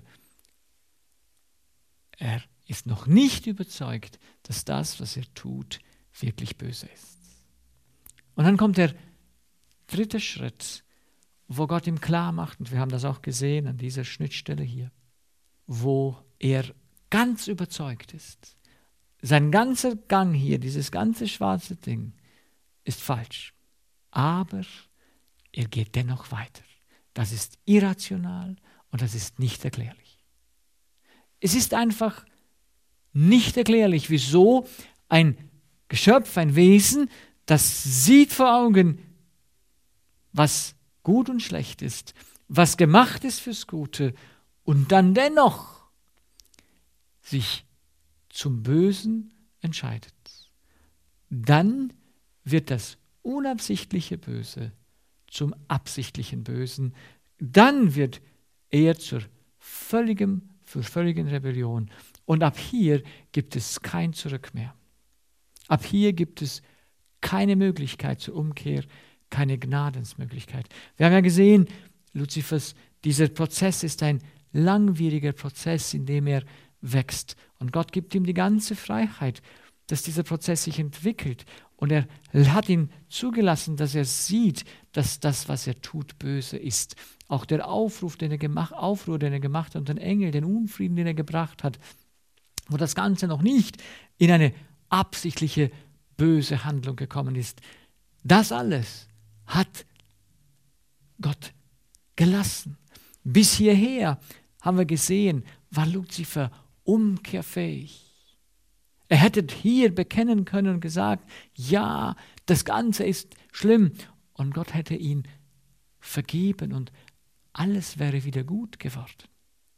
Er ist noch nicht überzeugt, dass das, was er tut, wirklich böse ist. Und dann kommt der dritte Schritt, wo Gott ihm klar macht, und wir haben das auch gesehen an dieser Schnittstelle hier, wo er ganz überzeugt ist. Sein ganzer Gang hier, dieses ganze schwarze Ding, ist falsch. Aber er geht dennoch weiter. Das ist irrational und das ist nicht erklärlich. Es ist einfach nicht erklärlich, wieso ein Geschöpf, ein Wesen, das sieht vor Augen, was gut und schlecht ist, was gemacht ist fürs Gute und dann dennoch sich zum Bösen entscheidet. Dann wird das unabsichtliche Böse zum absichtlichen Bösen. Dann wird er zur völligen, zur völligen Rebellion. Und ab hier gibt es kein Zurück mehr. Ab hier gibt es keine Möglichkeit zur Umkehr, keine Gnadensmöglichkeit. Wir haben ja gesehen, Luzifers, dieser Prozess ist ein langwieriger Prozess, in dem er wächst. Und Gott gibt ihm die ganze Freiheit, dass dieser Prozess sich entwickelt. Und er hat ihn zugelassen, dass er sieht, dass das, was er tut, böse ist. Auch der Aufruf, den er gemacht, Aufruhr, den er gemacht hat, und den Engel, den Unfrieden, den er gebracht hat, wo das Ganze noch nicht in eine absichtliche böse Handlung gekommen ist. Das alles hat Gott gelassen. Bis hierher haben wir gesehen, war Luzifer umkehrfähig. Er hätte hier bekennen können und gesagt, ja, das Ganze ist schlimm. Und Gott hätte ihn vergeben und alles wäre wieder gut geworden.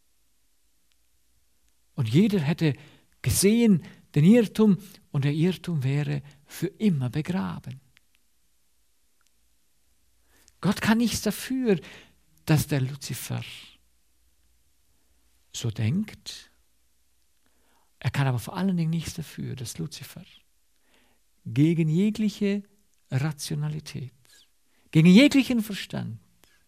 Und jeder hätte gesehen den Irrtum und der Irrtum wäre für immer begraben. Gott kann nichts dafür, dass der Luzifer so denkt. Er kann aber vor allen Dingen nichts dafür, dass Luzifer gegen jegliche Rationalität, gegen jeglichen Verstand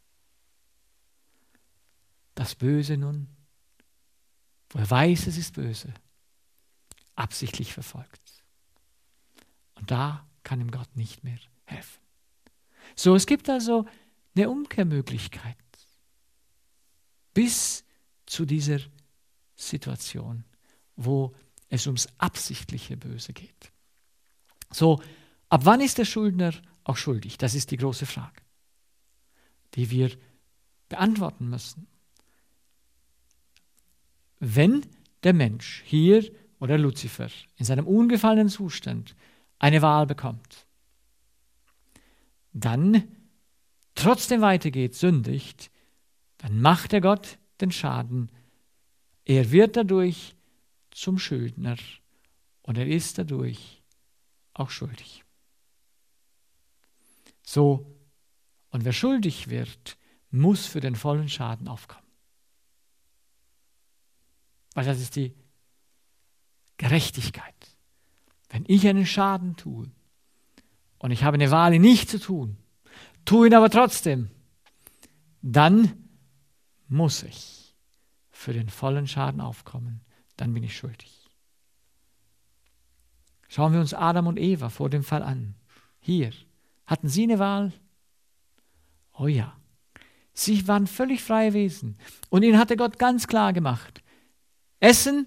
das Böse nun, wo er weiß, es ist böse, absichtlich verfolgt. Und da kann ihm Gott nicht mehr helfen. So, es gibt also eine Umkehrmöglichkeit bis zu dieser Situation, wo es ums absichtliche Böse geht. So, ab wann ist der Schuldner auch schuldig? Das ist die große Frage, die wir beantworten müssen. Wenn der Mensch hier oder Luzifer in seinem ungefallenen Zustand eine Wahl bekommt, dann trotzdem weitergeht, sündigt, dann macht er Gott den Schaden. Er wird dadurch zum Schuldner und er ist dadurch auch schuldig. So, und wer schuldig wird, muss für den vollen Schaden aufkommen. Weil das ist die Gerechtigkeit. Wenn ich einen Schaden tue und ich habe eine Wahl, ihn nicht zu tun, tue ihn aber trotzdem, dann muss ich für den vollen Schaden aufkommen. Dann bin ich schuldig. Schauen wir uns Adam und Eva vor dem Fall an. Hier, hatten sie eine Wahl? Oh ja. Sie waren völlig freie Wesen. Und ihnen hatte Gott ganz klar gemacht, Essen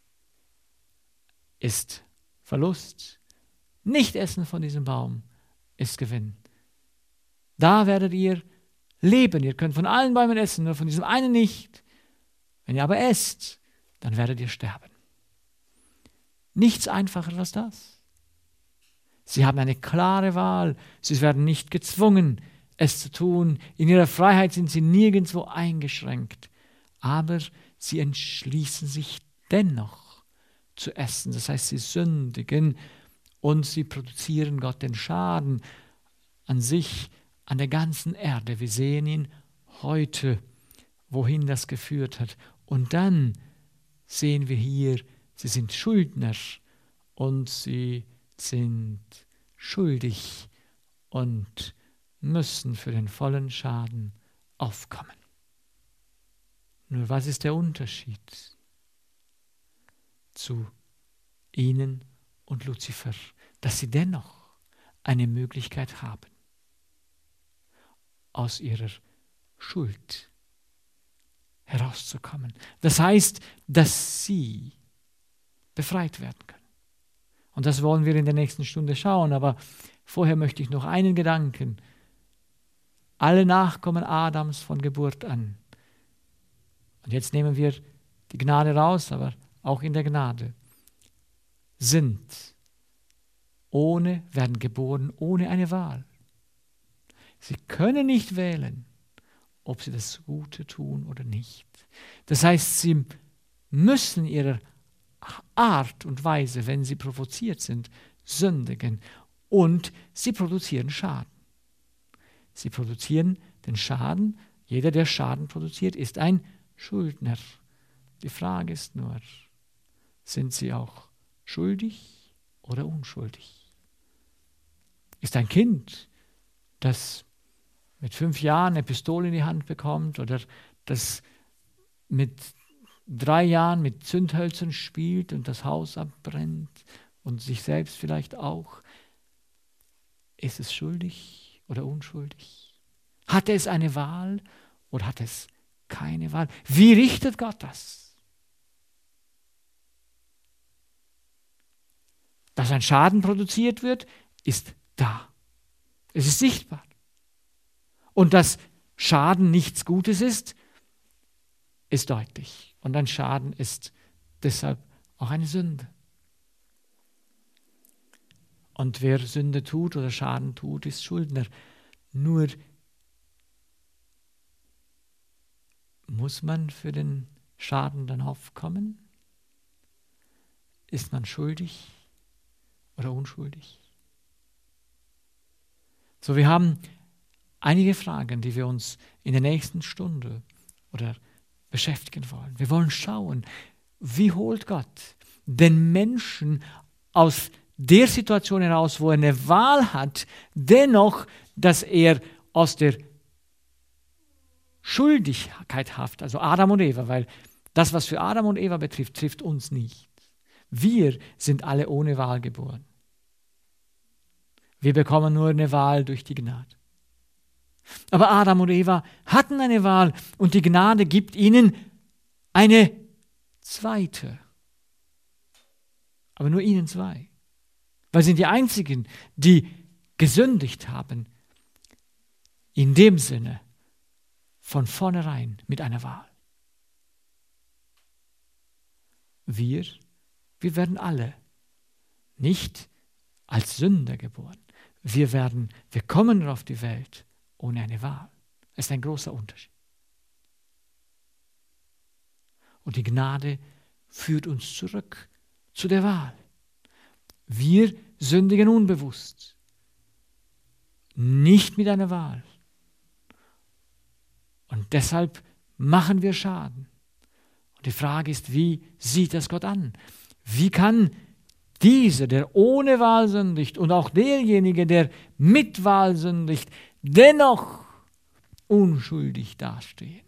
ist Verlust. Nicht essen von diesem Baum ist Gewinn. Da werdet ihr leben. Ihr könnt von allen Bäumen essen, nur von diesem einen nicht. Wenn ihr aber esst, dann werdet ihr sterben. Nichts einfacher als das. Sie haben eine klare Wahl. Sie werden nicht gezwungen, es zu tun. In ihrer Freiheit sind sie nirgendwo eingeschränkt. Aber sie entschließen sich dennoch zu essen. Das heißt, sie sündigen und sie produzieren Gott den Schaden an sich, an der ganzen Erde. Wir sehen ihn heute, wohin das geführt hat. Und dann sehen wir hier, sie sind Schuldner und sie sind schuldig und müssen für den vollen Schaden aufkommen. Nur was ist der Unterschied zu ihnen und Luzifer? Dass sie dennoch eine Möglichkeit haben, aus ihrer Schuld herauszukommen. Das heißt, dass sie befreit werden können. Und das wollen wir in der nächsten Stunde schauen, aber vorher möchte ich noch einen Gedanken. Alle Nachkommen Adams von Geburt an. Und jetzt nehmen wir die Gnade raus, aber auch in der Gnade sind ohne, werden geboren ohne eine Wahl. Sie können nicht wählen, ob sie das Gute tun oder nicht. Das heißt, sie müssen ihrer Art und Weise, wenn sie provoziert sind, sündigen und sie produzieren Schaden. Sie produzieren den Schaden. Jeder, der Schaden produziert, ist ein Schuldner. Die Frage ist nur, sind sie auch schuldig oder unschuldig? Ist ein Kind, das mit fünf Jahren eine Pistole in die Hand bekommt oder das mit drei Jahren mit Zündhölzern spielt und das Haus abbrennt und sich selbst vielleicht auch, ist es schuldig oder unschuldig? Hat es eine Wahl oder hat es keine Wahl? Wie richtet Gott das? Dass ein Schaden produziert wird, ist da. Es ist sichtbar. Und dass Schaden nichts Gutes ist, ist deutlich. Und ein Schaden ist deshalb auch eine Sünde. Und wer Sünde tut oder Schaden tut, ist Schuldner. Nur muss man für den Schaden dann aufkommen? Ist man schuldig oder unschuldig? So, wir haben einige Fragen, die wir uns in der nächsten Stunde oder beschäftigen wollen. Wir wollen schauen, wie holt Gott den Menschen aus der Situation heraus, wo er eine Wahl hat, dennoch, dass er aus der Schuldigkeit haft, also Adam und Eva, weil das, was für Adam und Eva betrifft, trifft uns nicht. Wir sind alle ohne Wahl geboren. Wir bekommen nur eine Wahl durch die Gnade. Aber Adam und Eva hatten eine Wahl und die Gnade gibt ihnen eine zweite. Aber nur ihnen zwei. Weil sie sind die einzigen, die gesündigt haben. In dem Sinne, von vornherein mit einer Wahl. Wir, wir werden alle nicht als Sünder geboren. Wir werden, wir kommen auf die Welt ohne eine Wahl. Das ist ein großer Unterschied. Und die Gnade führt uns zurück zu der Wahl. Wir sündigen unbewusst, nicht mit einer Wahl. Und deshalb machen wir Schaden. Und die Frage ist, wie sieht das Gott an? Wie kann dieser, der ohne Wahl sündigt und auch derjenige, der mit Wahl sündigt, dennoch unschuldig dastehen?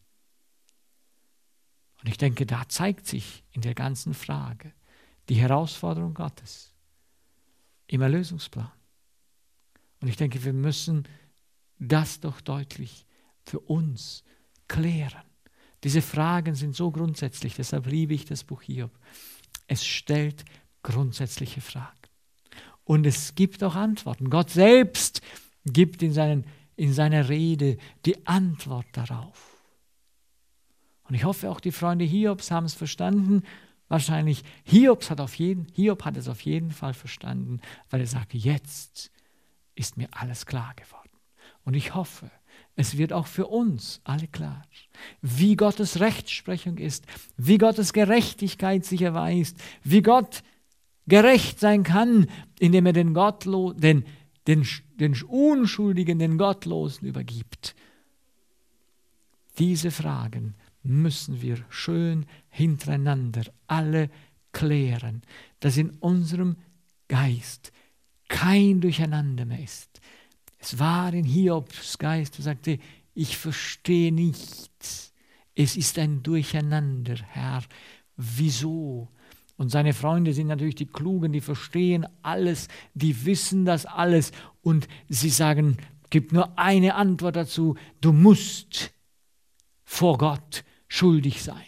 Und ich denke, da zeigt sich in der ganzen Frage die Herausforderung Gottes im Erlösungsplan. Und ich denke, wir müssen das doch deutlich für uns klären. Diese Fragen sind so grundsätzlich, deshalb liebe ich das Buch Hiob. Es stellt grundsätzliche Fragen. Und es gibt auch Antworten. Gott selbst gibt in, seinen, in seiner Rede die Antwort darauf. Und ich hoffe, auch die Freunde Hiobs haben es verstanden. Wahrscheinlich, Hiobs hat auf jeden, Hiob hat es auf jeden Fall verstanden, weil er sagte, jetzt ist mir alles klar geworden. Und ich hoffe, es wird auch für uns alle klar, wie Gottes Rechtsprechung ist, wie Gottes Gerechtigkeit sich erweist, wie Gott gerecht sein kann, indem er den, Gottlo- den, den, den Unschuldigen, den Gottlosen übergibt. Diese Fragen müssen wir schön hintereinander alle klären, dass in unserem Geist kein Durcheinander mehr ist, Es war in Hiobs Geist, er sagte, ich verstehe nichts. Es ist ein Durcheinander, Herr. Wieso? Und seine Freunde sind natürlich die Klugen, die verstehen alles, die wissen das alles. Und sie sagen, gibt nur eine Antwort dazu, du musst vor Gott schuldig sein.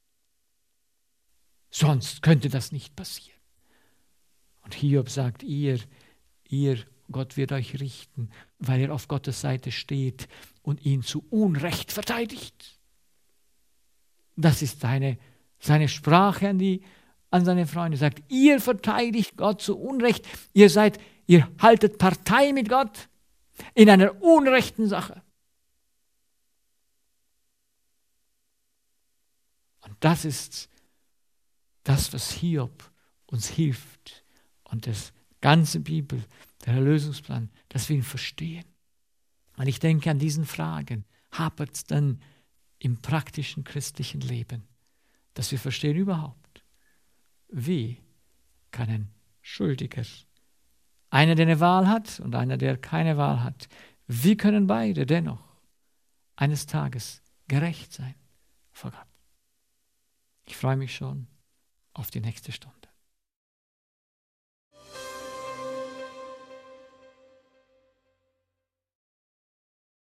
Sonst könnte das nicht passieren. Und Hiob sagt, ihr, ihr, Gott wird euch richten, weil ihr auf Gottes Seite steht und ihn zu Unrecht verteidigt. Das ist seine, seine Sprache an, die, an seine Freunde. Er sagt, ihr verteidigt Gott zu Unrecht, ihr seid, ihr haltet Partei mit Gott in einer unrechten Sache. Und das ist das, was Hiob uns hilft und das ganze Bibel, der Erlösungsplan, dass wir ihn verstehen. Und ich denke, an diesen Fragen hapert es dann im praktischen christlichen Leben, dass wir verstehen überhaupt, wie kann ein Schuldiger, einer, der eine Wahl hat und einer, der keine Wahl hat, wie können beide dennoch eines Tages gerecht sein vor Gott? Ich freue mich schon auf die nächste Stunde.